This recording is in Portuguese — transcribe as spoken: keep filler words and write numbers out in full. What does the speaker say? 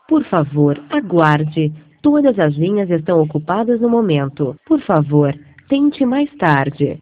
Por favor, aguarde. Todas as linhas estão ocupadas no momento. Por favor, tente mais tarde.